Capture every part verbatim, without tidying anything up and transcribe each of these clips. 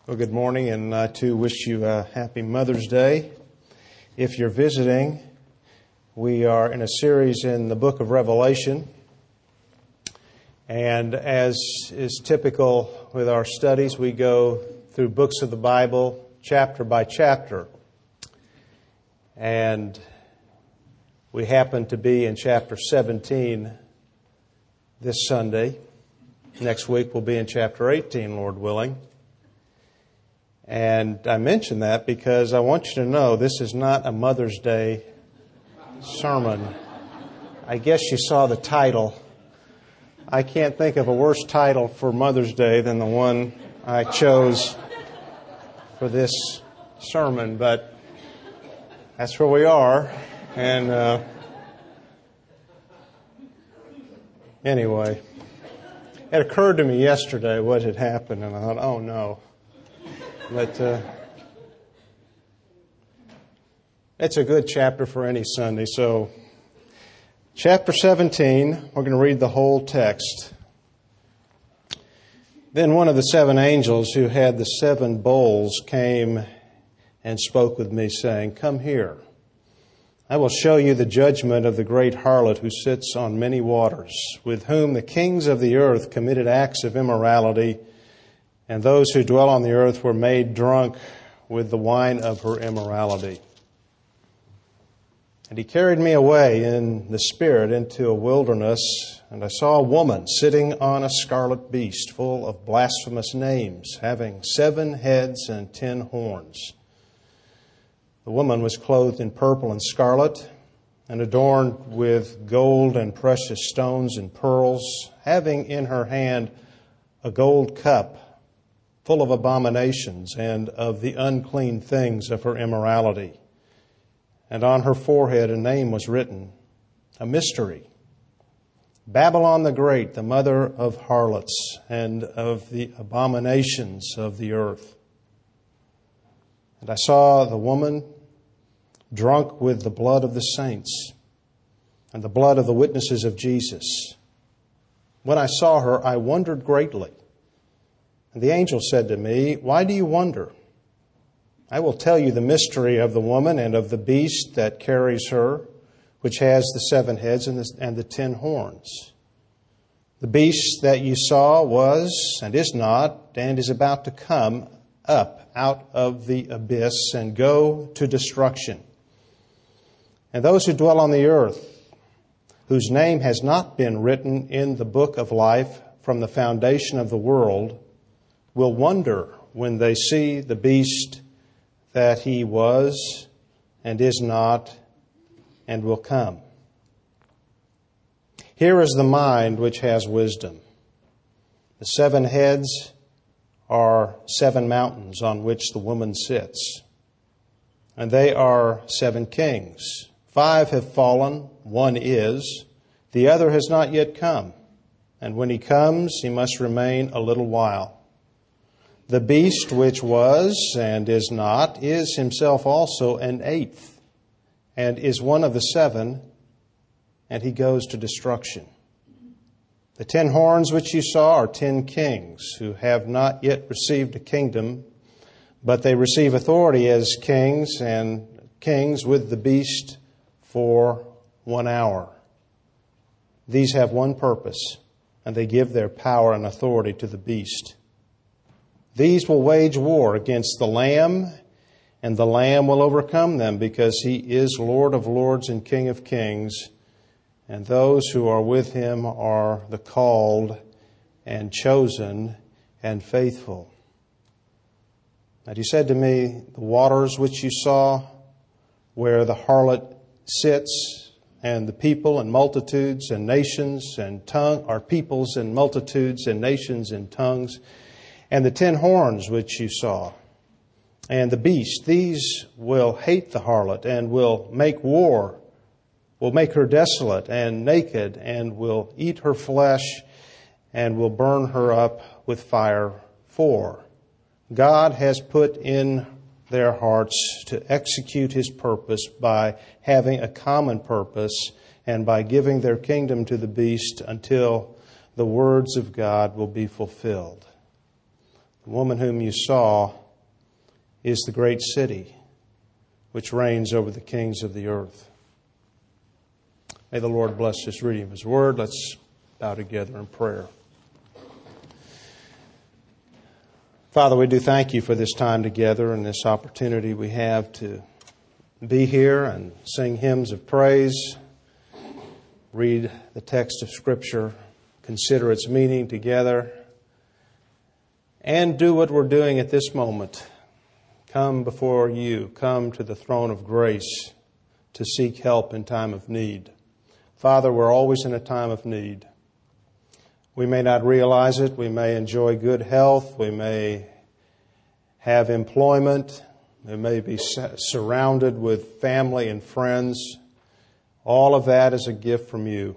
Well, good morning, and I too wish you a happy Mother's Day. If you're visiting, we are in a series in the book of Revelation. And as is typical with our studies, we go through books of the Bible chapter by chapter. And we happen to be in chapter seventeen this Sunday. Next week we'll be in chapter eighteen, Lord willing. And I mention that because I want you to know this is not a Mother's Day sermon. I guess you saw the title. I can't think of a worse title for Mother's Day than the one I chose for this sermon, but that's where we are. And uh, anyway, it occurred to me yesterday what had happened, and I thought, oh no. But uh, it's a good chapter for any Sunday. So, chapter seventeen, we're going to read the whole text. Then one of the seven angels who had the seven bowls came and spoke with me, saying, "Come here. I will show you the judgment of the great harlot who sits on many waters, with whom the kings of the earth committed acts of immorality, and those who dwell on the earth were made drunk with the wine of her immorality. And he carried me away in the Spirit into a wilderness, and I saw a woman sitting on a scarlet beast full of blasphemous names, having seven heads and ten horns. The woman was clothed in purple and scarlet, and adorned with gold and precious stones and pearls, having in her hand a gold cup full of abominations and of the unclean things of her immorality. And on her forehead a name was written, a mystery, Babylon the Great, the mother of harlots and of the abominations of the earth. And I saw the woman drunk with the blood of the saints and the blood of the witnesses of Jesus. When I saw her, I wondered greatly. And the angel said to me, "Why do you wonder? I will tell you the mystery of the woman and of the beast that carries her, which has the seven heads and the, and the ten horns. The beast that you saw was and is not and is about to come up out of the abyss and go to destruction. And those who dwell on the earth, whose name has not been written in the book of life from the foundation of the world, will wonder when they see the beast that he was and is not and will come. Here is the mind which has wisdom. The seven heads are seven mountains on which the woman sits, and they are seven kings. Five have fallen, one is, the other has not yet come, and when he comes, he must remain a little while. The beast which was and is not is himself also an eighth, and is one of the seven, and he goes to destruction. The ten horns which you saw are ten kings who have not yet received a kingdom, but they receive authority as kings and kings with the beast for one hour. These have one purpose, and they give their power and authority to the beast. These will wage war against the Lamb, and the Lamb will overcome them, because he is Lord of lords and King of kings, and those who are with him are the called and chosen and faithful. And he said to me, the waters which you saw, where the harlot sits, and the people and multitudes and nations and tongue are peoples and multitudes and nations and tongues, and the ten horns which you saw, and the beast, these will hate the harlot and will make war, will make her desolate and naked, and will eat her flesh and will burn her up with fire. For God has put in their hearts to execute his purpose by having a common purpose and by giving their kingdom to the beast until the words of God will be fulfilled. The woman whom you saw is the great city which reigns over the kings of the earth. May the Lord bless this reading of His Word. Let's bow together in prayer. Father, we do thank You for this time together and this opportunity we have to be here and sing hymns of praise, read the text of Scripture, consider its meaning together, and do what we're doing at this moment. Come before You, come to the throne of grace to seek help in time of need. Father, we're always in a time of need. We may not realize it. We may enjoy good health. We may have employment. We may be surrounded with family and friends. All of that is a gift from You.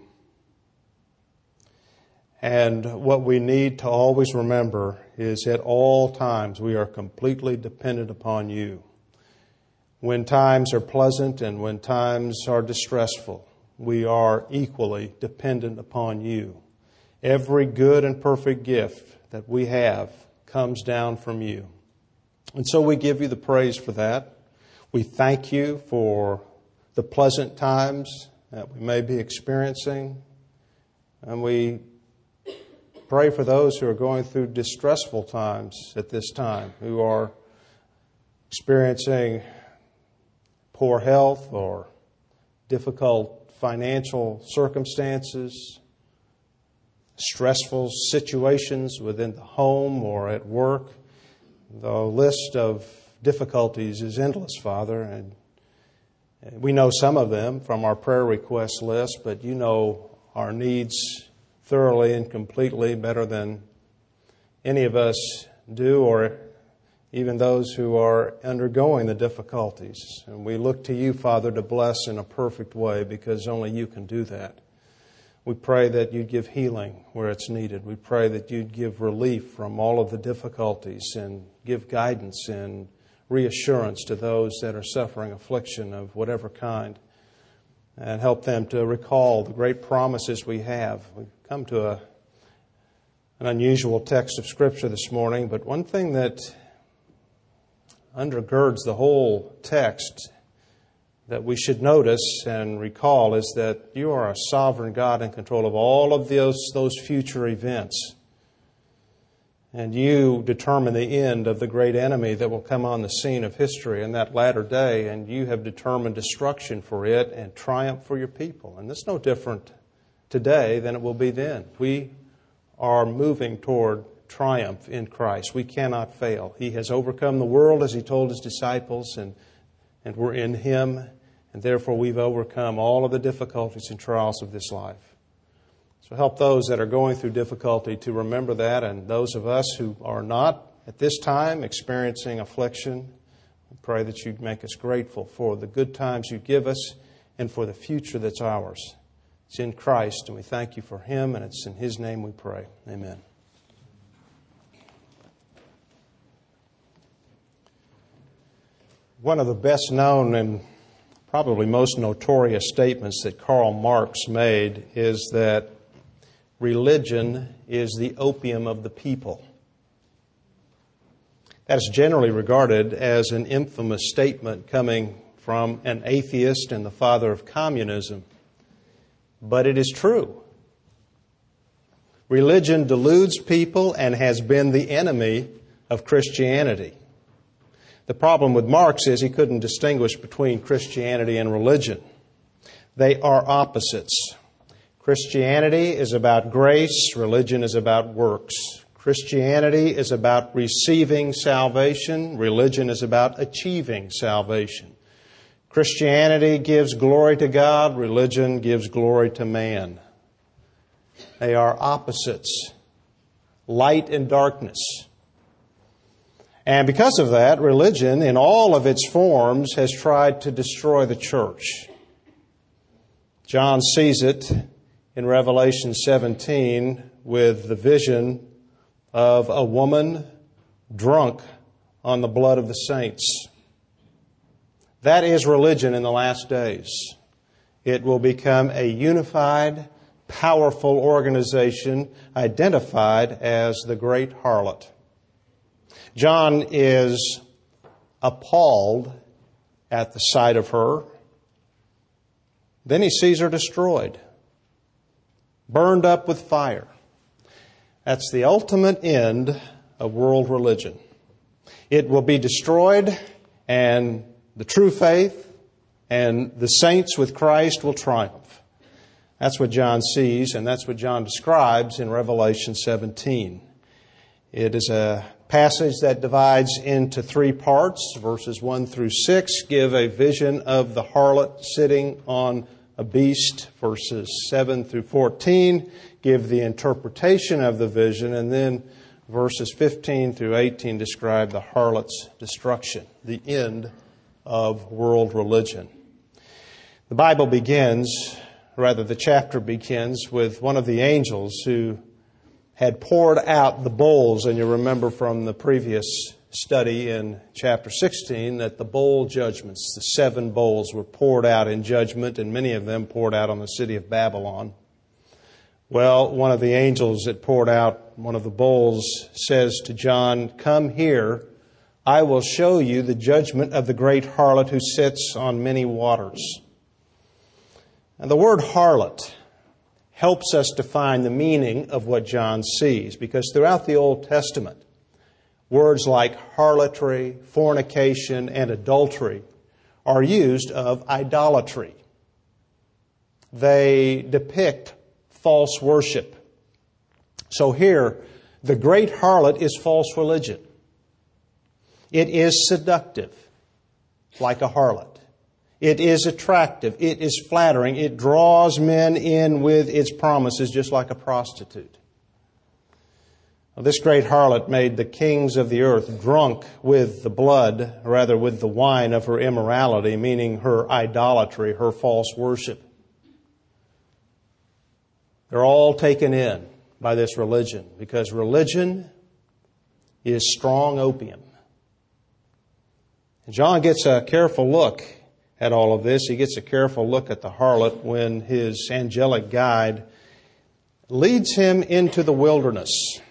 And what we need to always remember is at all times we are completely dependent upon You. When times are pleasant and when times are distressful, we are equally dependent upon You. Every good and perfect gift that we have comes down from You. And so we give You the praise for that. We thank You for the pleasant times that we may be experiencing. And we pray for those who are going through distressful times at this time, who are experiencing poor health or difficult financial circumstances, stressful situations within the home or at work. The list of difficulties is endless, Father, and we know some of them from our prayer request list, but You know our needs thoroughly and completely, better than any of us do, or even those who are undergoing the difficulties. And we look to You, Father, to bless in a perfect way, because only You can do that. We pray that You'd give healing where it's needed. We pray that You'd give relief from all of the difficulties and give guidance and reassurance to those that are suffering affliction of whatever kind, and help them to recall the great promises we have. We've come to a, an unusual text of Scripture this morning, but one thing that undergirds the whole text that we should notice and recall is that You are a sovereign God in control of all of those, those future events. And You determine the end of the great enemy that will come on the scene of history in that latter day, and You have determined destruction for it and triumph for Your people. And that's no different today than it will be then. We are moving toward triumph in Christ. We cannot fail. He has overcome the world, as He told His disciples, and, and we're in Him, and therefore we've overcome all of the difficulties and trials of this life. So help those that are going through difficulty to remember that, and those of us who are not at this time experiencing affliction, we pray that You'd make us grateful for the good times You give us and for the future that's ours. It's in Christ, and we thank You for Him, and it's in His name we pray. Amen. One of the best known and probably most notorious statements that Karl Marx made is that religion is the opium of the people. That is generally regarded as an infamous statement coming from an atheist and the father of communism. But it is true. Religion deludes people and has been the enemy of Christianity. The problem with Marx is he couldn't distinguish between Christianity and religion. They are opposites. Christianity is about grace. Religion is about works. Christianity is about receiving salvation. Religion is about achieving salvation. Christianity gives glory to God. Religion gives glory to man. They are opposites. Light and darkness. And because of that, religion in all of its forms has tried to destroy the church. John sees it in Revelation seventeen with the vision of a woman drunk on the blood of the saints. That is religion in the last days. It will become a unified, powerful organization identified as the great harlot. John is appalled at the sight of her. Then he sees her destroyed, burned up with fire. That's the ultimate end of world religion. It will be destroyed, and the true faith and the saints with Christ will triumph. That's what John sees, and that's what John describes in Revelation seventeen. It is a passage that divides into three parts. Verses one through six give a vision of the harlot sitting on a beast. Verses seven through fourteen give the interpretation of the vision. And then verses fifteen through eighteen describe the harlot's destruction, the end of world religion. The Bible begins, rather the chapter begins, with one of the angels who had poured out the bowls. And you remember from the previous study in chapter sixteen that the bowl judgments, the seven bowls, were poured out in judgment, and many of them poured out on the city of Babylon. Well, one of the angels that poured out one of the bowls says to John, "Come here, I will show you the judgment of the great harlot who sits on many waters." And the word harlot helps us define the meaning of what John sees, because throughout the Old Testament, words like harlotry, fornication, and adultery are used of idolatry. They depict false worship. So here, the great harlot is false religion. It is seductive, like a harlot. It is attractive. It is flattering. It draws men in with its promises, just like a prostitute. Well, this great harlot made the kings of the earth drunk with the blood, rather with the wine of her immorality, meaning her idolatry, her false worship. They're all taken in by this religion, because religion is strong opium. And John gets a careful look at all of this. He gets a careful look at the harlot when his angelic guide leads him into the wilderness.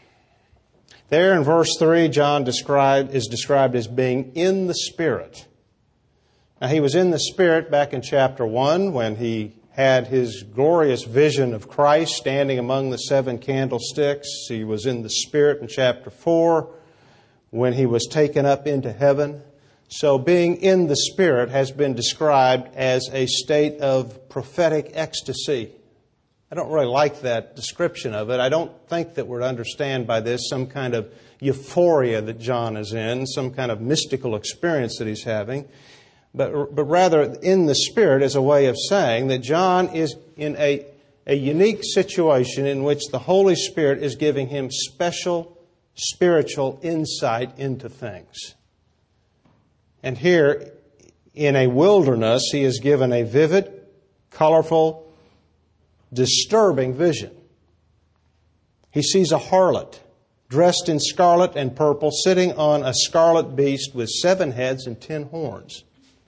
There in verse three, John described, is described as being in the Spirit. Now, he was in the Spirit back in chapter one when he had his glorious vision of Christ standing among the seven candlesticks. He was in the Spirit in chapter four when he was taken up into heaven. So being in the Spirit has been described as a state of prophetic ecstasy. I don't really like that description of it. I don't think that we're to understand by this some kind of euphoria that John is in, some kind of mystical experience that he's having, but, but rather in the Spirit as a way of saying that John is in a, a unique situation in which the Holy Spirit is giving him special spiritual insight into things. And here, in a wilderness, he is given a vivid, colorful, disturbing vision. He sees a harlot dressed in scarlet and purple, sitting on a scarlet beast with seven heads and ten horns.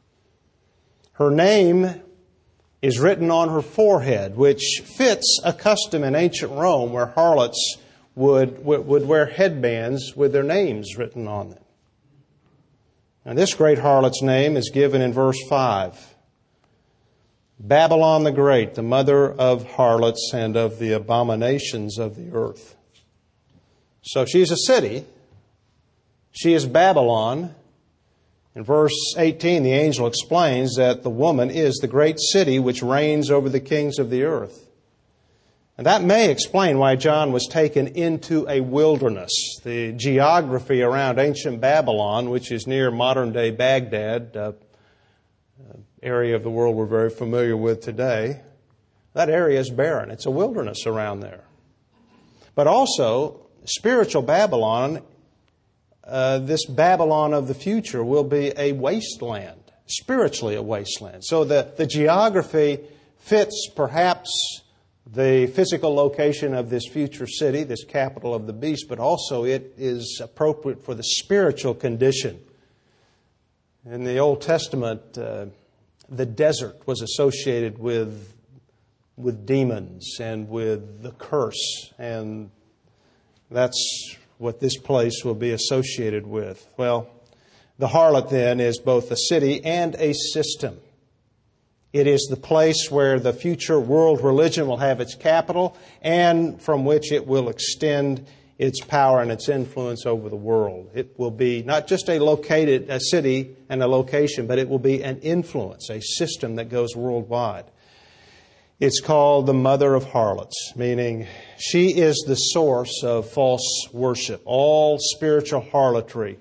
Her name is written on her forehead, which fits a custom in ancient Rome where harlots would, would, would wear headbands with their names written on them. And this great harlot's name is given in verse five. Babylon the Great, the mother of harlots and of the abominations of the earth. So she's a city. She is Babylon. In verse eighteen, the angel explains that the woman is the great city which reigns over the kings of the earth. And that may explain why John was taken into a wilderness. The geography around ancient Babylon, which is near modern-day Baghdad, uh, area of the world we're very familiar with today, that area is barren. It's a wilderness around there. But also, spiritual Babylon, uh, this Babylon of the future, will be a wasteland, spiritually a wasteland. So the, the geography fits perhaps the physical location of this future city, this capital of the beast, but also it is appropriate for the spiritual condition. In the Old Testament, uh, the desert was associated with, with demons and with the curse, and that's what this place will be associated with. Well, the harlot then is both a city and a system. It is the place where the future world religion will have its capital and from which it will extend its power and its influence over the world. It will be not just a located, a city and a location, but it will be an influence, a system that goes worldwide. It's called the mother of harlots, meaning she is the source of false worship. All spiritual harlotry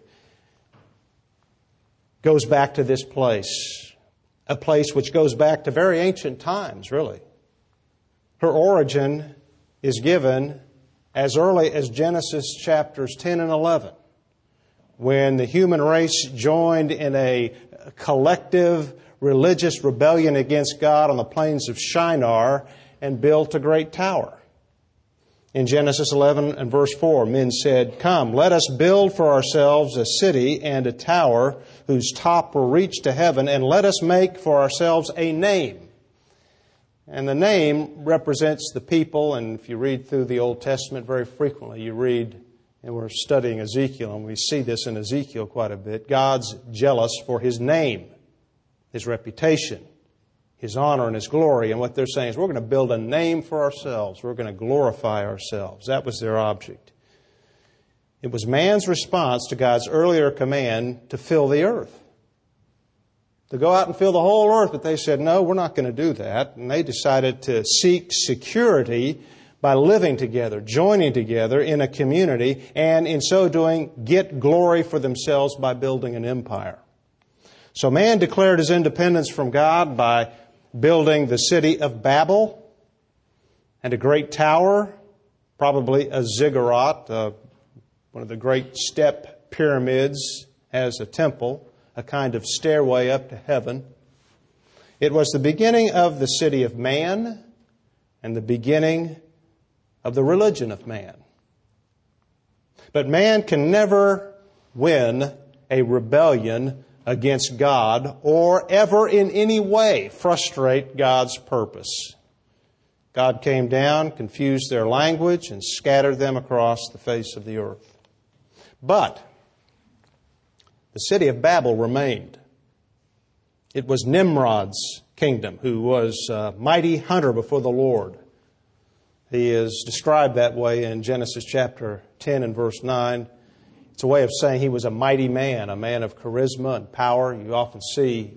goes back to this place, a place which goes back to very ancient times, really. Her origin is given as early as Genesis chapters ten and eleven, when the human race joined in a collective religious rebellion against God on the plains of Shinar and built a great tower. In Genesis eleven and verse four, men said, "Come, let us build for ourselves a city and a tower whose top will reach to heaven, and let us make for ourselves a name." And the name represents the people, and if you read through the Old Testament very frequently, you read, and we're studying Ezekiel, and we see this in Ezekiel quite a bit, God's jealous for His name, His reputation, His honor and His glory. And what they're saying is, we're going to build a name for ourselves. We're going to glorify ourselves. That was their object. It was man's response to God's earlier command to fill the earth, to go out and fill the whole earth. But they said, no, we're not going to do that. And they decided to seek security by living together, joining together in a community, and in so doing, get glory for themselves by building an empire. So man declared his independence from God by building the city of Babel and a great tower, probably a ziggurat, uh, one of the great step pyramids as a temple, a kind of stairway up to heaven. It was the beginning of the city of man and the beginning of the religion of man. But man can never win a rebellion against God or ever in any way frustrate God's purpose. God came down, confused their language, and scattered them across the face of the earth. But the city of Babel remained. It was Nimrod's kingdom, who was a mighty hunter before the Lord. He is described that way in Genesis chapter ten and verse nine. It's a way of saying he was a mighty man, a man of charisma and power. You often see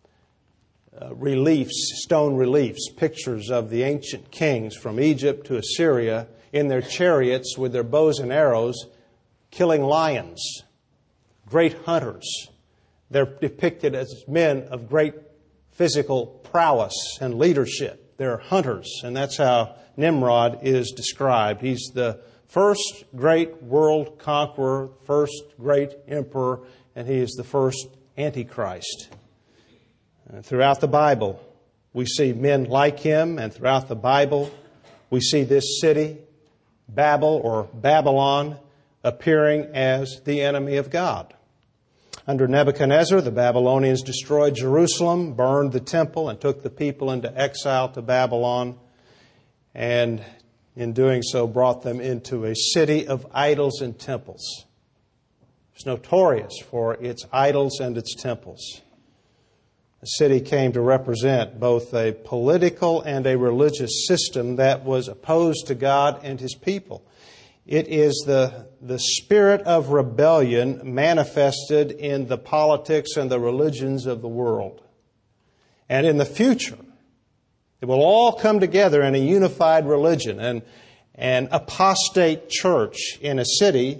uh, reliefs, stone reliefs, pictures of the ancient kings from Egypt to Assyria in their chariots with their bows and arrows, killing lions, great hunters. They're depicted as men of great physical prowess and leadership. They're hunters, and that's how Nimrod is described. He's the first great world conqueror, first great emperor, and he is the first Antichrist. And throughout the Bible, we see men like him, and throughout the Bible, we see this city, Babel or Babylon, appearing as the enemy of God. Under Nebuchadnezzar, the Babylonians destroyed Jerusalem, burned the temple, and took the people into exile to Babylon, and in doing so brought them into a city of idols and temples. It's notorious for its idols and its temples. The city came to represent both a political and a religious system that was opposed to God and His people. It is the, the spirit of rebellion manifested in the politics and the religions of the world. And in the future, it will all come together in a unified religion, and an apostate church in a city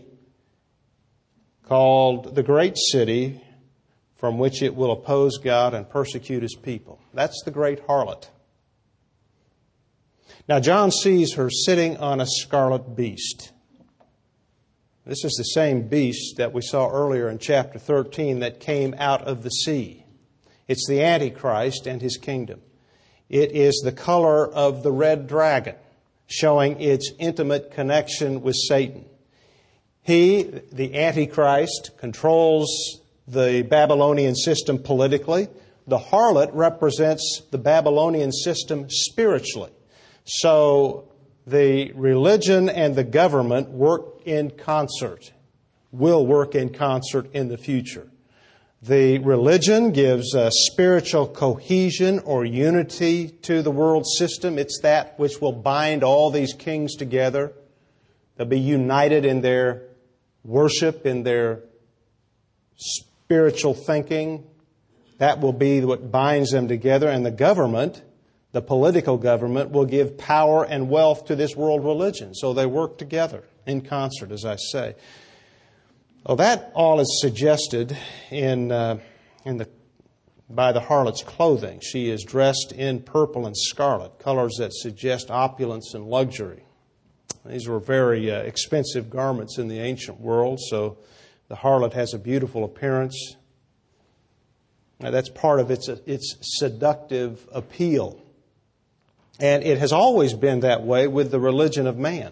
called the Great City, from which it will oppose God and persecute His people. That's the great harlot. Now, John sees her sitting on a scarlet beast. This is the same beast that we saw earlier in chapter thirteen that came out of the sea. It's the Antichrist and his kingdom. It is the color of the red dragon, showing its intimate connection with Satan. He, the Antichrist, controls the Babylonian system politically. The harlot represents the Babylonian system spiritually. So the religion and the government work in concert, will work in concert in the future. The religion gives a spiritual cohesion or unity to the world system. It's that which will bind all these kings together. They'll be united in their worship, in their spiritual thinking. That will be what binds them together. And the government, the political government, will give power and wealth to this world religion. So they work together in concert, as I say. Well, that all is suggested in uh, in the by the harlot's clothing. She is dressed in purple and scarlet, colors that suggest opulence and luxury. These were very uh, expensive garments in the ancient world, so the harlot has a beautiful appearance. Now, that's part of its its seductive appeal. And it has always been that way with the religion of man.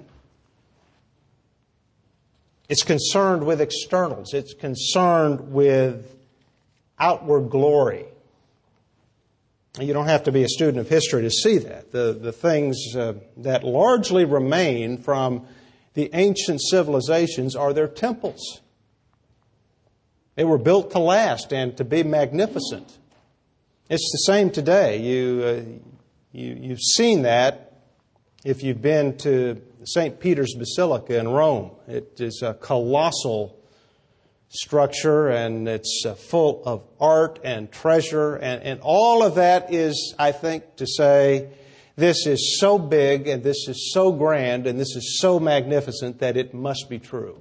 It's concerned with externals. It's concerned with outward glory. You don't have to be a student of history to see that. The, the things uh, that largely remain from the ancient civilizations are their temples. They were built to last and to be magnificent. It's the same today. You, uh, you, you've seen that if you've been to Saint Peter's Basilica in Rome. It is a colossal structure, and it's full of art and treasure, and, and all of that is, I think, to say this is so big and this is so grand and this is so magnificent that it must be true.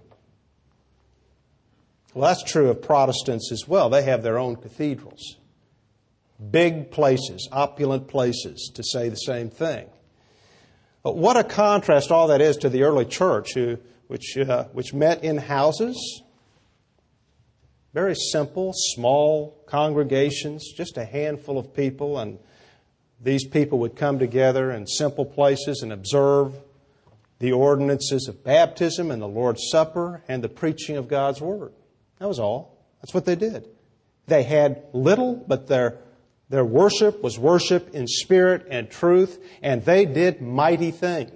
Well, that's true of Protestants as well. They have their own cathedrals. Big places, opulent places, to say the same thing. But what a contrast all that is to the early church, who, which, uh, which met in houses. Very simple, small congregations, just a handful of people, and these people would come together in simple places and observe the ordinances of baptism and the Lord's Supper and the preaching of God's Word. That was all. That's what they did. They had little, but their Their worship was worship in spirit and truth, and they did mighty things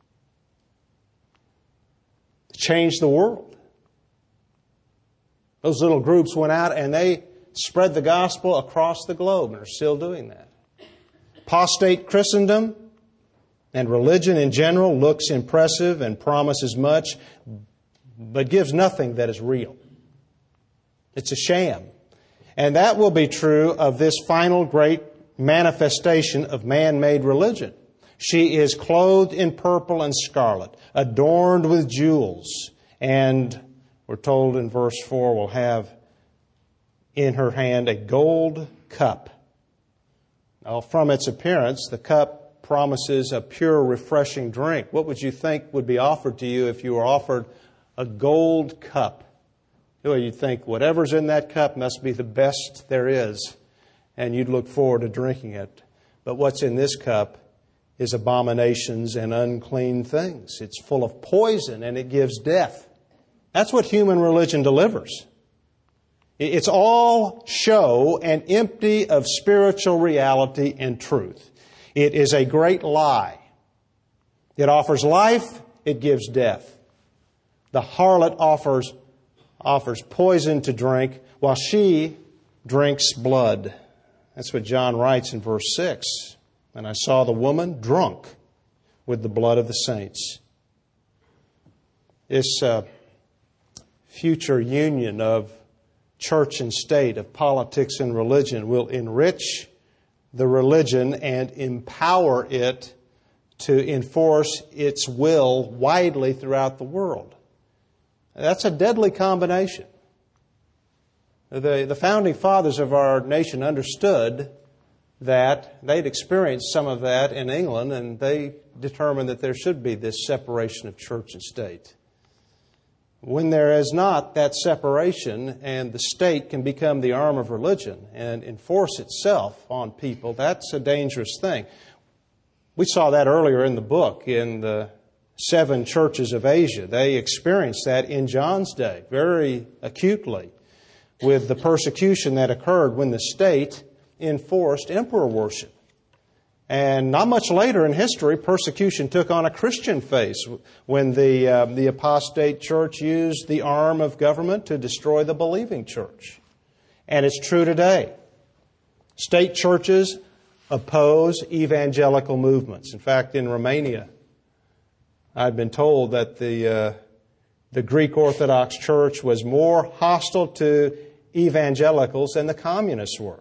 to change the world. Those little groups went out and they spread the gospel across the globe and are still doing that. Apostate Christendom and religion in general looks impressive and promises much, but gives nothing that is real. It's a sham. And that will be true of this final great manifestation of man-made religion. She is clothed in purple and scarlet, adorned with jewels, and we're told in verse four, will have in her hand a gold cup. Now, from its appearance, the cup promises a pure, refreshing drink. What would you think would be offered to you if you were offered a gold cup? Well, you'd think whatever's in that cup must be the best there is, and you'd look forward to drinking it. But what's in this cup is abominations and unclean things. It's full of poison, and it gives death. That's what human religion delivers. It's all show and empty of spiritual reality and truth. It is a great lie. It offers life, it gives death. The harlot offers offers poison to drink, while she drinks blood. That's what John writes in verse six. And I saw the woman drunk with the blood of the saints. This uh, future union of church and state, of politics and religion, will enrich the religion and empower it to enforce its will widely throughout the world. That's a deadly combination. The, the founding fathers of our nation understood that they'd experienced some of that in England, and they determined that there should be this separation of church and state. When there is not that separation and the state can become the arm of religion and enforce itself on people, that's a dangerous thing. We saw that earlier in the book in the seven churches of Asia. They experienced that in John's day very acutely with the persecution that occurred when the state enforced emperor worship. And not much later in history, persecution took on a Christian face when the, uh, the apostate church used the arm of government to destroy the believing church. And it's true today. State churches oppose evangelical movements. In fact, in Romania, I've been told that the, uh, the Greek Orthodox Church was more hostile to evangelicals than the communists were.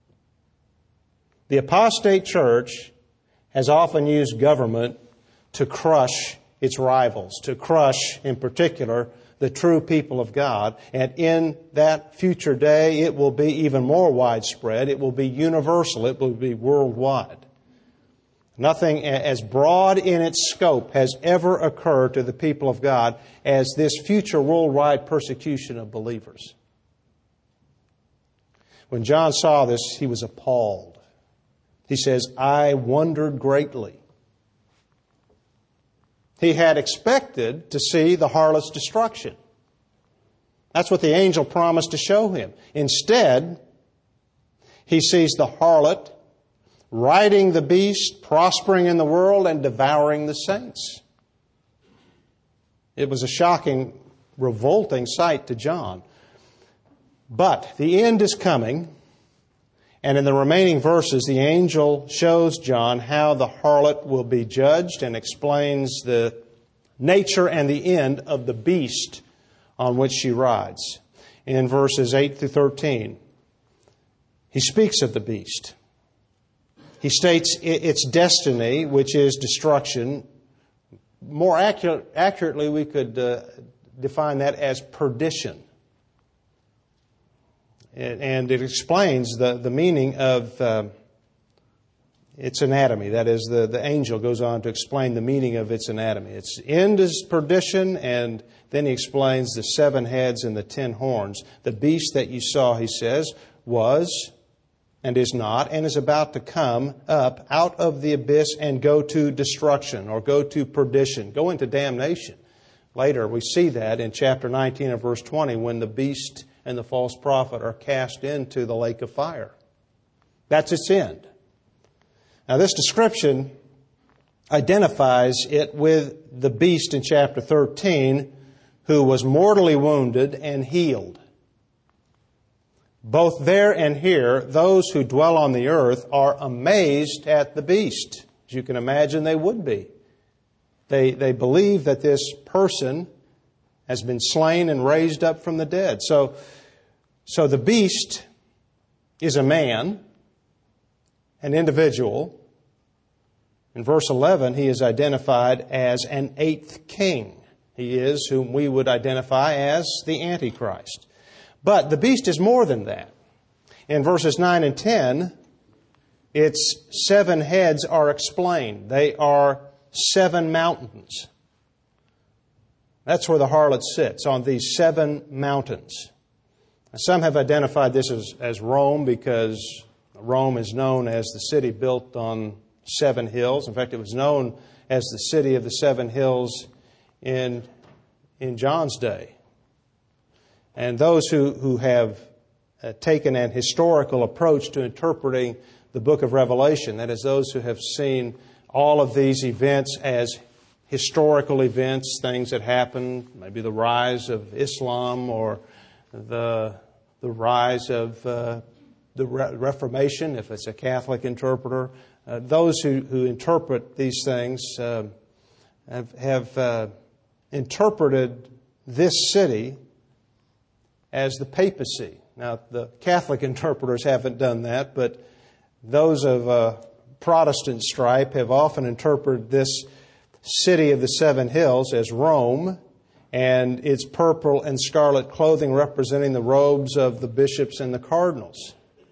The apostate church has often used government to crush its rivals, to crush, in particular, the true people of God. And in that future day, it will be even more widespread. It will be universal. It will be worldwide. Nothing as broad in its scope has ever occurred to the people of God as this future worldwide persecution of believers. When John saw this, he was appalled. He says, I wondered greatly. He had expected to see the harlot's destruction. That's what the angel promised to show him. Instead, he sees the harlot riding the beast, prospering in the world, and devouring the saints. It was a shocking, revolting sight to John. But the end is coming. And in the remaining verses, the angel shows John how the harlot will be judged and explains the nature and the end of the beast on which she rides. In verses eight through thirteen, he speaks of the beast. He states its destiny, which is destruction. More accurate, accurately, we could uh, define that as perdition. And it explains the, the meaning of uh, its anatomy. That is, the, the angel goes on to explain the meaning of its anatomy. Its end is perdition, and then he explains the seven heads and the ten horns. The beast that you saw, he says, was and is not and is about to come up out of the abyss and go to destruction or go to perdition, go into damnation. Later, we see that in chapter nineteen and verse twenty when the beast and the false prophet are cast into the lake of fire. That's its end. Now, this description identifies it with the beast in chapter thirteen who was mortally wounded and healed. Both there and here, those who dwell on the earth are amazed at the beast. As you can imagine, they would be. They, they believe that this person has been slain and raised up from the dead. So, so the beast is a man, an individual. In verse eleven, he is identified as an eighth king. He is whom we would identify as the Antichrist. But the beast is more than that. In verses nine and ten, its seven heads are explained. They are seven mountains. That's where the harlot sits, on these seven mountains. Some have identified this as, as Rome because Rome is known as the city built on seven hills. In fact, it was known as the city of the seven hills in, in John's day. And those who, who have uh, taken an historical approach to interpreting the book of Revelation, that is, those who have seen all of these events as historical events, things that happened, maybe the rise of Islam or the the rise of uh, the Re- Reformation, if it's a Catholic interpreter. Uh, those who, who interpret these things uh, have, have uh, interpreted this city as the papacy. Now, the Catholic interpreters haven't done that, but those of uh, Protestant stripe have often interpreted this city of the seven hills as Rome, and its purple and scarlet clothing representing the robes of the bishops and the cardinals.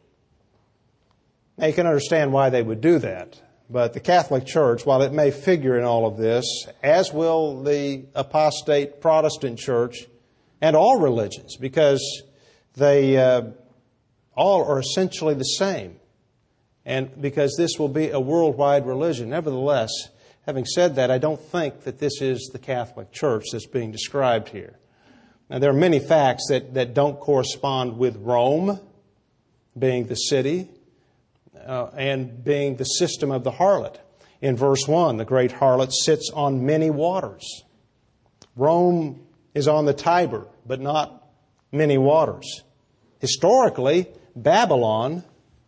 Now, you can understand why they would do that. But the Catholic Church, while it may figure in all of this, as will the apostate Protestant Church and all religions, because they uh, all are essentially the same, and because this will be a worldwide religion. Nevertheless, having said that, I don't think that this is the Catholic Church that's being described here. Now, there are many facts that, that don't correspond with Rome being the city. Uh, uh, and being the system of the harlot. In verse one, the great harlot sits on many waters. Rome is on the Tiber, but not many waters. Historically, Babylon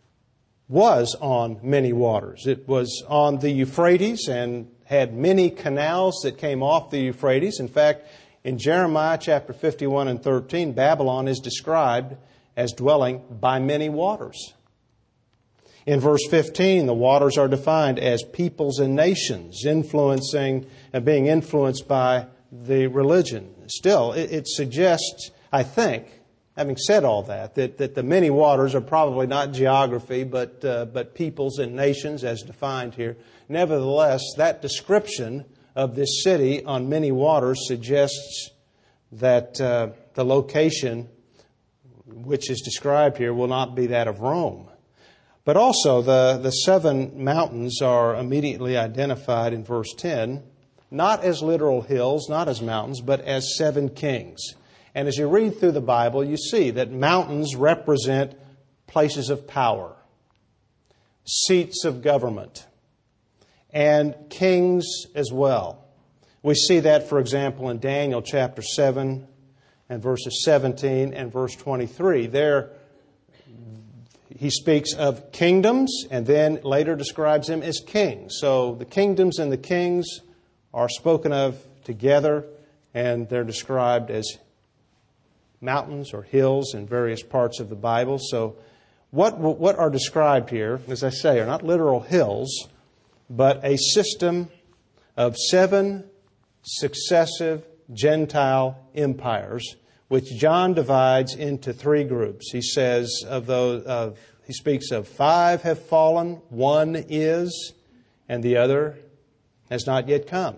was on many waters. It was on the Euphrates and had many canals that came off the Euphrates. In fact, in Jeremiah chapter fifty-one and thirteen, Babylon is described as dwelling by many waters. In verse fifteen, the waters are defined as peoples and nations, influencing and being influenced by the religion. Still, it, it suggests, I think, having said all that, that, that the many waters are probably not geography, but uh, but peoples and nations as defined here. Nevertheless, that description of this city on many waters suggests that uh, the location which is described here will not be that of Rome. But also the, the seven mountains are immediately identified in verse ten, not as literal hills, not as mountains, but as seven kings. And as you read through the Bible, you see that mountains represent places of power, seats of government, and kings as well. We see that, for example, in Daniel chapter seven and verses seventeen and verse twenty-three. There he speaks of kingdoms and then later describes them as kings. So the kingdoms and the kings are spoken of together, and they're described as mountains or hills in various parts of the Bible. So what what are described here, as I say, are not literal hills, but a system of seven successive Gentile empires, which John divides into three groups. He says of those, of, he speaks of five have fallen, one is, and the other has not yet come.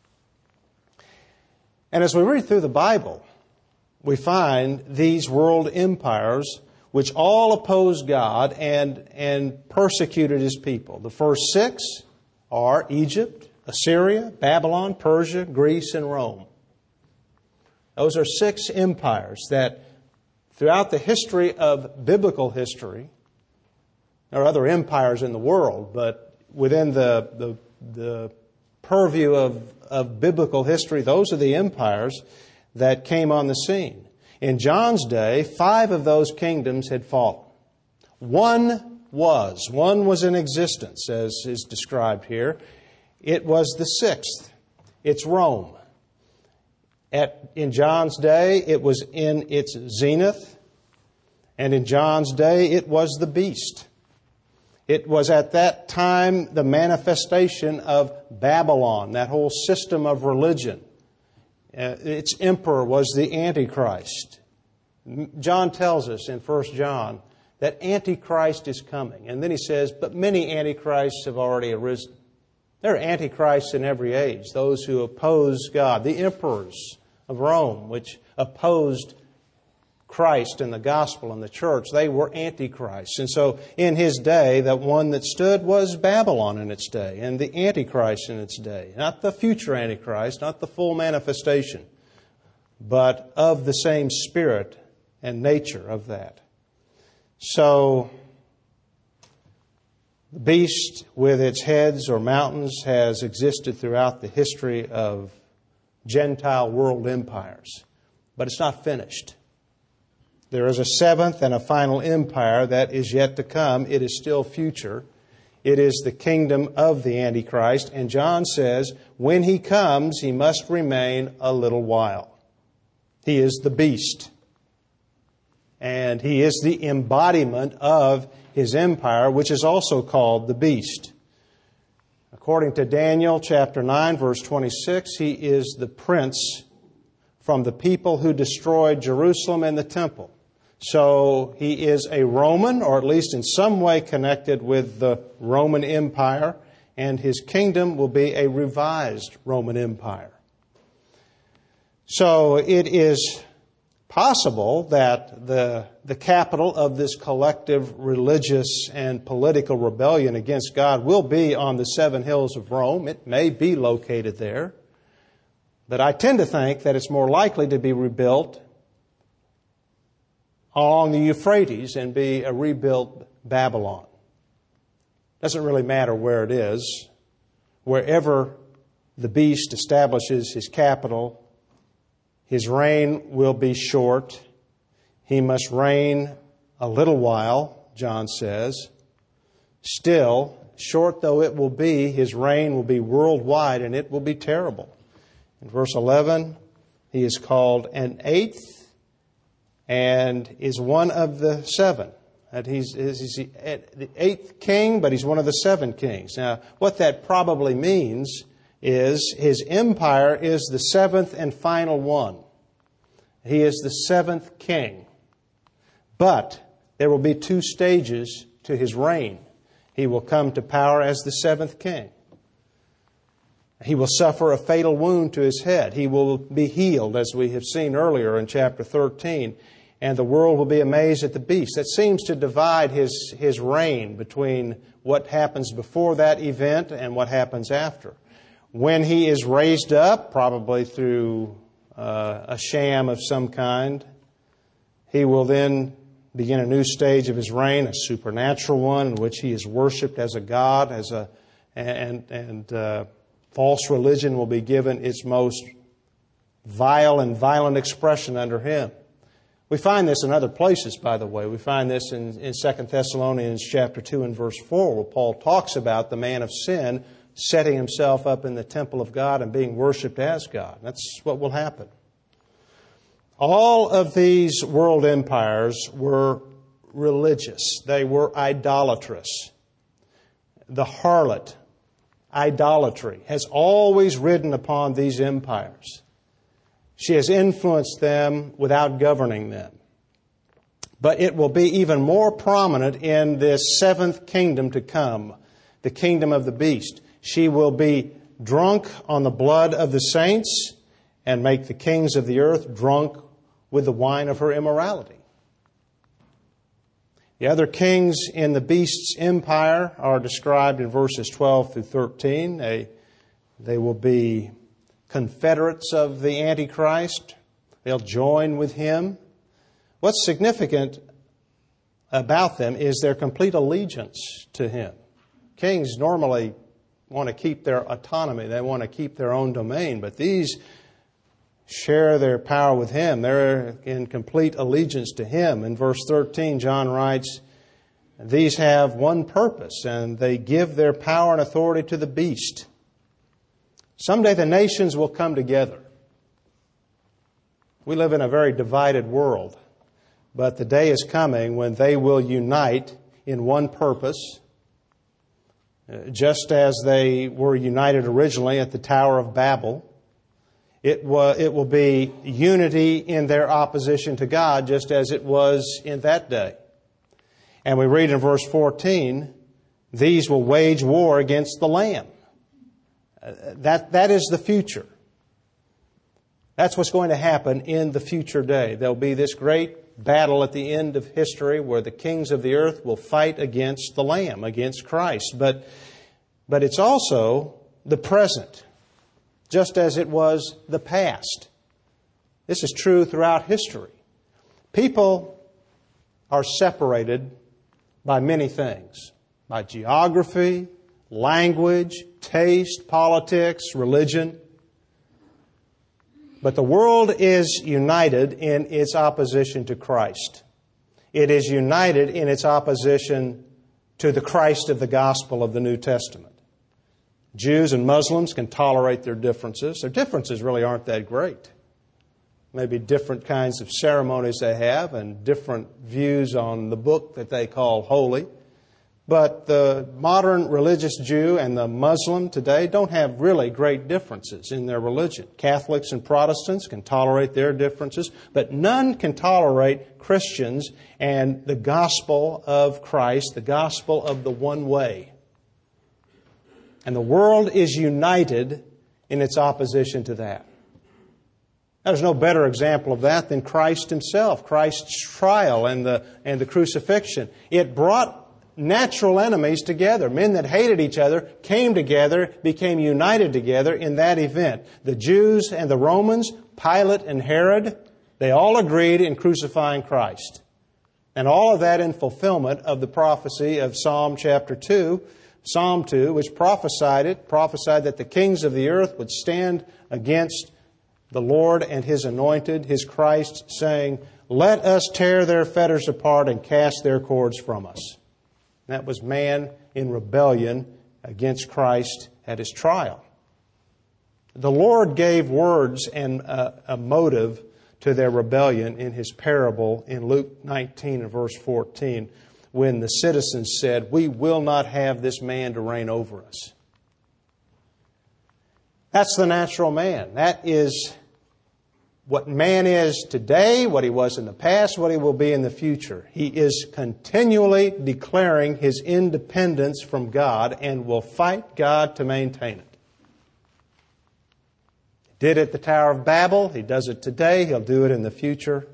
And as we read through the Bible, we find these world empires which all opposed God and, and persecuted His people. The first six are Egypt, Assyria, Babylon, Persia, Greece, and Rome. Those are six empires that throughout the history of biblical history, there are other empires in the world, but within the, the, the purview of, of biblical history, those are the empires that came on the scene. In John's day, five of those kingdoms had fallen. One was. One was in existence, as is described here. It was the sixth. It's Rome. At, in John's day, it was in its zenith. And in John's day, it was the beast. It was at that time the manifestation of Babylon, that whole system of religion. Uh, its emperor was the Antichrist. John tells us in First John that Antichrist is coming. And then he says, but many Antichrists have already arisen. There are Antichrists in every age, those who oppose God. The emperors of Rome, which opposed Christ and the gospel and the church, they were Antichrists. And so in his day, the one that stood was Babylon in its day, and the Antichrist in its day. Not the future Antichrist, not the full manifestation, but of the same spirit and nature of that. So the beast with its heads or mountains has existed throughout the history of Gentile world empires, but it's not finished. There is a seventh and a final empire that is yet to come. It is still future. It is the kingdom of the Antichrist. And John says, when he comes, he must remain a little while. He is the beast. And he is the embodiment of his empire, which is also called the beast. According to Daniel chapter nine, verse twenty-six, he is the prince from the people who destroyed Jerusalem and the temple. So he is a Roman, or at least in some way connected with the Roman Empire, and his kingdom will be a revised Roman Empire. So it is possible that the, the capital of this collective religious and political rebellion against God will be on the seven hills of Rome. It may be located there. But I tend to think that it's more likely to be rebuilt along the Euphrates and be a rebuilt Babylon. Doesn't really matter where it is. Wherever the beast establishes his capital, his reign will be short. He must reign a little while, John says. Still, short though it will be, his reign will be worldwide, and it will be terrible. In verse eleven, he is called an eighth and is one of the seven. That he's, he's the eighth king, but he's one of the seven kings. Now, what that probably means is his empire is the seventh and final one. He is the seventh king. But there will be two stages to his reign. He will come to power as the seventh king. He will suffer a fatal wound to his head. He will be healed, as we have seen earlier in chapter thirteen. And the world will be amazed at the beast. That seems to divide his, his reign between what happens before that event and what happens after. When he is raised up, probably through uh, a sham of some kind, he will then begin a new stage of his reign, a supernatural one in which he is worshipped as a god, as a and and uh, false religion will be given its most vile and violent expression under him. We find this in other places, by the way. We find this in, in Second Thessalonians chapter two and verse four, where Paul talks about the man of sin setting himself up in the temple of God and being worshipped as God. That's what will happen. All of these world empires were religious. They were idolatrous. The harlot, idolatry, has always ridden upon these empires. She has influenced them without governing them. But it will be even more prominent in this seventh kingdom to come, the kingdom of the beast. She will be drunk on the blood of the saints and make the kings of the earth drunk with the wine of her immorality. The other kings in the beast's empire are described in verses twelve through thirteen. They, they will be confederates of the Antichrist. They'll join with him. What's significant about them is their complete allegiance to him. Kings normally want to keep their autonomy. They want to keep their own domain. But these share their power with him. They're in complete allegiance to him. In verse thirteen, John writes, these have one purpose, and they give their power and authority to the beast. Someday the nations will come together. We live in a very divided world, but the day is coming when they will unite in one purpose, just as they were united originally at the Tower of Babel. It will, it will be unity in their opposition to God, just as it was in that day. And we read in verse fourteen, these will wage war against the Lamb. That, that is the future. That's what's going to happen in the future day. There'll be this great battle at the end of history where the kings of the earth will fight against the Lamb, against Christ. But, but it's also the present, just as it was the past. This is true throughout history. People are separated by many things, by geography, language, taste, politics, religion. But the world is united in its opposition to Christ. It is united in its opposition to the Christ of the gospel of the New Testament. Jews and Muslims can tolerate their differences. Their differences really aren't that great. Maybe different kinds of ceremonies they have and different views on the book that they call holy. But the modern religious Jew and the Muslim today don't have really great differences in their religion. Catholics and Protestants can tolerate their differences, but none can tolerate Christians and the gospel of Christ, the gospel of the one way. And the world is united in its opposition to that. There's no better example of that than Christ himself, Christ's trial and the, and the crucifixion. It brought natural enemies together. Men that hated each other came together, became united together in that event. The Jews and the Romans, Pilate and Herod, they all agreed in crucifying Christ. And all of that in fulfillment of the prophecy of Psalm chapter two, Psalm two, which prophesied it, prophesied that the kings of the earth would stand against the Lord and His anointed, His Christ, saying, "Let us tear their fetters apart and cast their cords from us." That was man in rebellion against Christ at His trial. The Lord gave words and a, a motive to their rebellion in His parable in Luke nineteen and verse fourteen, when the citizens said, "We will not have this man to reign over us." That's the natural man. That is what man is today, what he was in the past, what he will be in the future. He is continually declaring his independence from God and will fight God to maintain it. He did it at the Tower of Babel. He does it today. He'll do it in the future.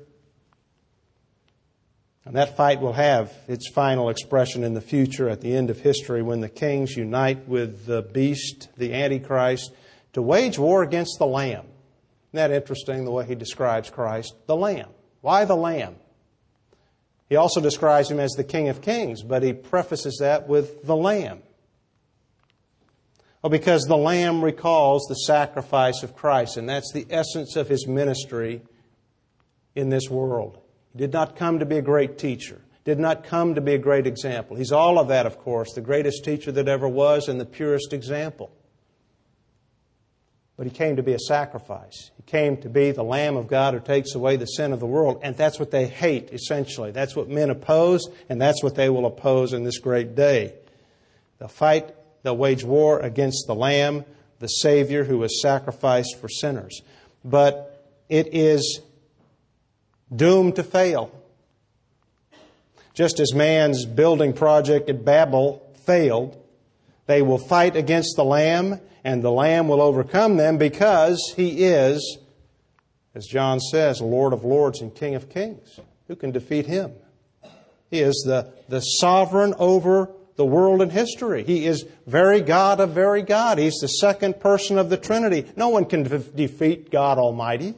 And that fight will have its final expression in the future at the end of history when the kings unite with the beast, the Antichrist, to wage war against the Lamb. Isn't that interesting, the way he describes Christ? The Lamb. Why the Lamb? He also describes Him as the King of Kings, but he prefaces that with the Lamb. Well, because the Lamb recalls the sacrifice of Christ, and that's the essence of His ministry in this world. He did not come to be a great teacher, did not come to be a great example. He's all of that, of course, the greatest teacher that ever was and the purest example. But He came to be a sacrifice. He came to be the Lamb of God who takes away the sin of the world. And that's what they hate, essentially. That's what men oppose, and that's what they will oppose in this great day. They'll fight, they'll wage war against the Lamb, the Savior who was sacrificed for sinners. But it is doomed to fail. Just as man's building project at Babel failed, they will fight against the Lamb, and the Lamb will overcome them because He is, as John says, Lord of lords and King of kings. Who can defeat Him? He is the, the sovereign over the world and history. He is very God of very God. He's the second person of the Trinity. No one can de- defeat God Almighty.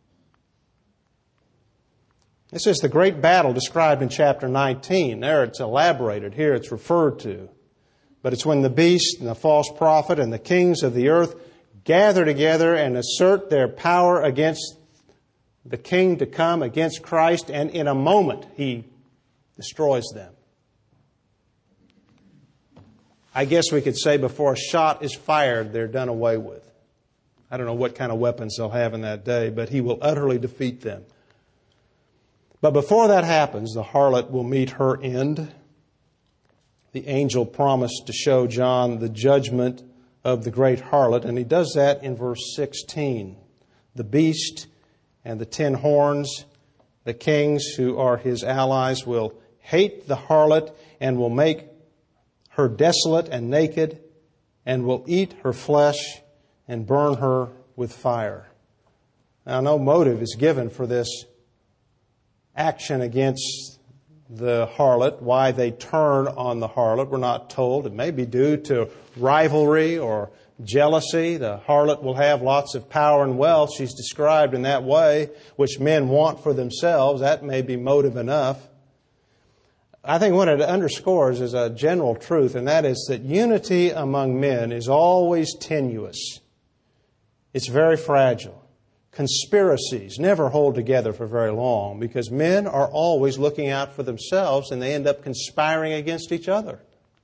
This is the great battle described in chapter nineteen. There it's elaborated. Here it's referred to. But it's when the beast and the false prophet and the kings of the earth gather together and assert their power against the king to come, against Christ, and in a moment He destroys them. I guess we could say before a shot is fired, they're done away with. I don't know what kind of weapons they'll have in that day, but He will utterly defeat them. But before that happens, the harlot will meet her end. The angel promised to show John the judgment of the great harlot, and he does that in verse sixteen. The beast and the ten horns, the kings who are his allies, will hate the harlot and will make her desolate and naked, and will eat her flesh and burn her with fire. Now, no motive is given for this action against the harlot, why they turn on the harlot. We're not told. It may be due to rivalry or jealousy. The harlot will have lots of power and wealth. She's described in that way, which men want for themselves. That may be motive enough. I think what it underscores is a general truth, and that is that unity among men is always tenuous. It's very fragile. Conspiracies never hold together for very long because men are always looking out for themselves and they end up conspiring against each other.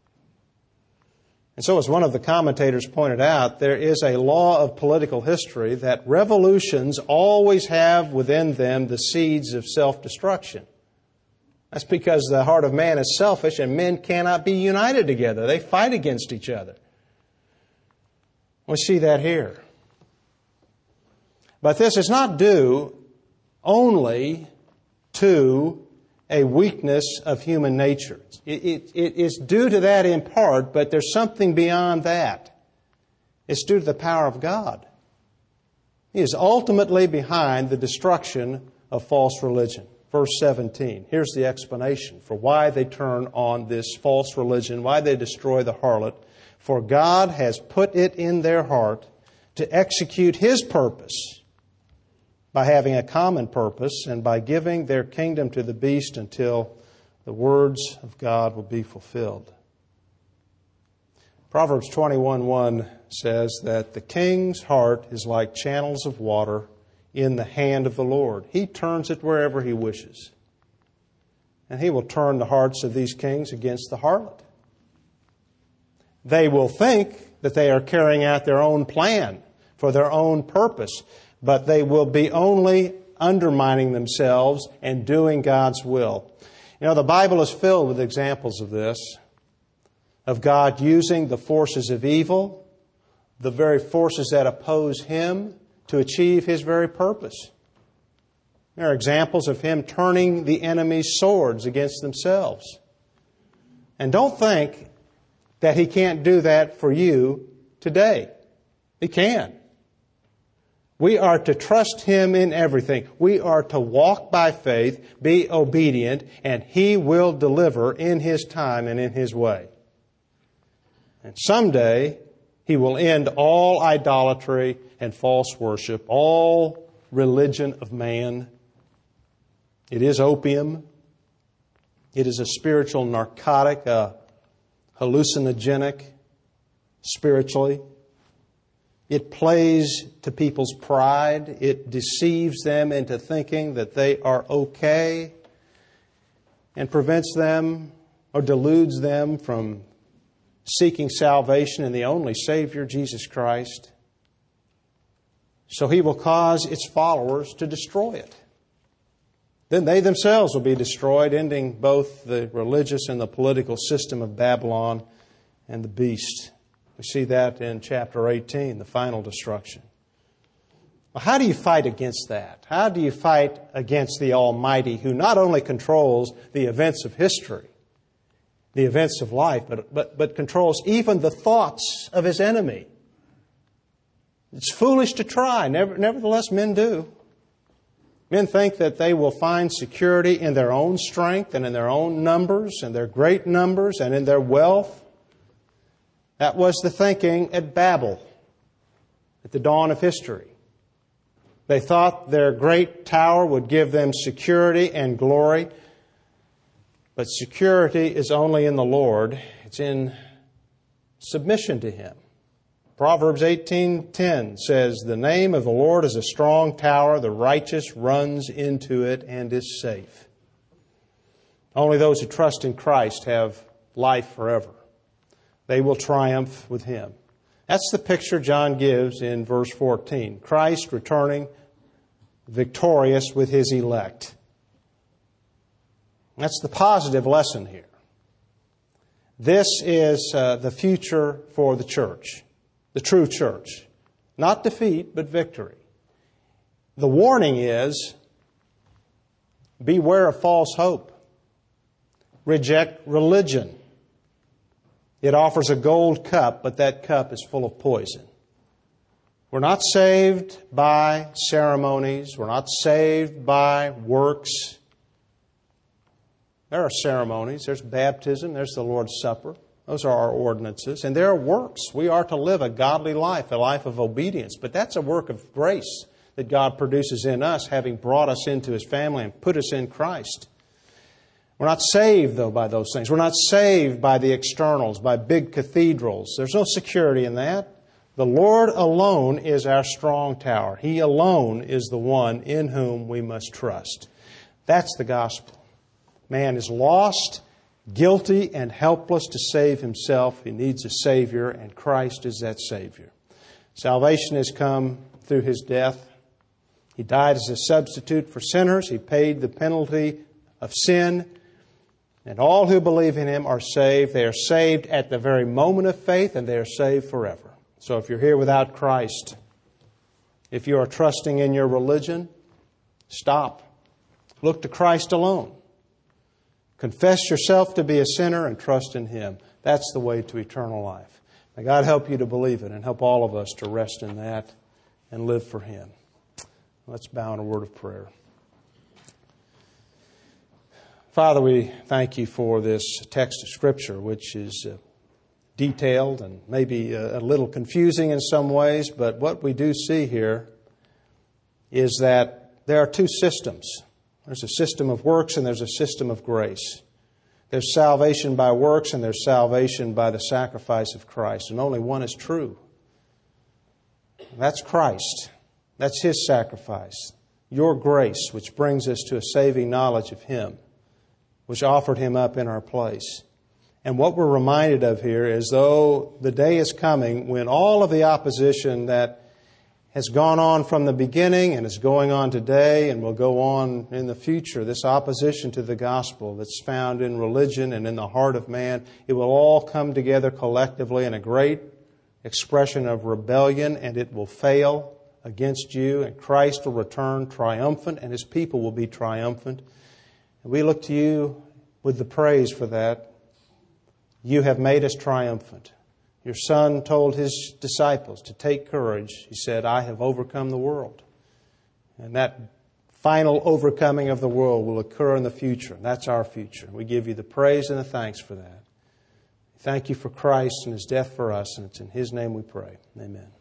And so, as one of the commentators pointed out, there is a law of political history that revolutions always have within them the seeds of self-destruction. That's because the heart of man is selfish and men cannot be united together. They fight against each other. We see that here. But this is not due only to a weakness of human nature. It, it, it is due to that in part, but there's something beyond that. It's due to the power of God. He is ultimately behind the destruction of false religion. Verse seventeen, here's the explanation for why they turn on this false religion, why they destroy the harlot. For God has put it in their heart to execute His purpose by having a common purpose and by giving their kingdom to the beast until the words of God will be fulfilled. Proverbs twenty-one one says that the king's heart is like channels of water in the hand of the Lord. He turns it wherever He wishes. And He will turn the hearts of these kings against the harlot. They will think that they are carrying out their own plan for their own purpose, but they will be only undermining themselves and doing God's will. You know, the Bible is filled with examples of this, of God using the forces of evil, the very forces that oppose Him, to achieve His very purpose. There are examples of Him turning the enemy's swords against themselves. And don't think that He can't do that for you today. He can. We are to trust Him in everything. We are to walk by faith, be obedient, and He will deliver in His time and in His way. And someday, He will end all idolatry and false worship, all religion of man. It is opium. It is a spiritual narcotic, a hallucinogenic spiritually. It plays to people's pride. It deceives them into thinking that they are okay and prevents them or deludes them from seeking salvation in the only Savior, Jesus Christ. So He will cause its followers to destroy it. Then they themselves will be destroyed, ending both the religious and the political system of Babylon and the beast. We see that in chapter eighteen, the final destruction. Well, how do you fight against that? How do you fight against the Almighty, who not only controls the events of history, the events of life, but, but, but controls even the thoughts of His enemy? It's foolish to try. Never, nevertheless, men do. Men think that they will find security in their own strength and in their own numbers and their great numbers and in their wealth. That was the thinking at Babel, at the dawn of history. They thought their great tower would give them security and glory. But security is only in the Lord. It's in submission to Him. Proverbs eighteen ten says, "The name of the Lord is a strong tower. The righteous runs into it and is safe." Only those who trust in Christ have life forever. They will triumph with Him. That's the picture John gives in verse fourteen. Christ returning victorious with His elect. That's the positive lesson here. This is uh, the future for the church, the true church. Not defeat, but victory. The warning is, beware of false hope. Reject religion. It offers a gold cup, but that cup is full of poison. We're not saved by ceremonies. We're not saved by works. There are ceremonies. There's baptism. There's the Lord's Supper. Those are our ordinances. And there are works. We are to live a godly life, a life of obedience. But that's a work of grace that God produces in us, having brought us into His family and put us in Christ. We're not saved, though, by those things. We're not saved by the externals, by big cathedrals. There's no security in that. The Lord alone is our strong tower. He alone is the one in whom we must trust. That's the gospel. Man is lost, guilty, and helpless to save himself. He needs a Savior, and Christ is that Savior. Salvation has come through His death. He died as a substitute for sinners. He paid the penalty of sin. And all who believe in Him are saved. They are saved at the very moment of faith, and they are saved forever. So if you're here without Christ, if you are trusting in your religion, stop. Look to Christ alone. Confess yourself to be a sinner and trust in Him. That's the way to eternal life. May God help you to believe it and help all of us to rest in that and live for Him. Let's bow in a word of prayer. Father, we thank You for this text of Scripture, which is uh, detailed and maybe a, a little confusing in some ways, but what we do see here is that there are two systems. There's a system of works and there's a system of grace. There's salvation by works and there's salvation by the sacrifice of Christ. And only one is true. That's Christ. That's His sacrifice. Your grace, which brings us to a saving knowledge of Him, which offered Him up in our place. And what we're reminded of here is, though the day is coming when all of the opposition that has gone on from the beginning and is going on today and will go on in the future, this opposition to the gospel that's found in religion and in the heart of man, it will all come together collectively in a great expression of rebellion, and it will fail against you, and Christ will return triumphant, and His people will be triumphant. And we look to you with the praise for that. You have made us triumphant. Your Son told His disciples to take courage. He said, I have overcome the world. And that final overcoming of the world will occur in the future. That's our future. We give you the praise and the thanks for that. Thank you for Christ and His death for us, and it's in His name we pray. Amen.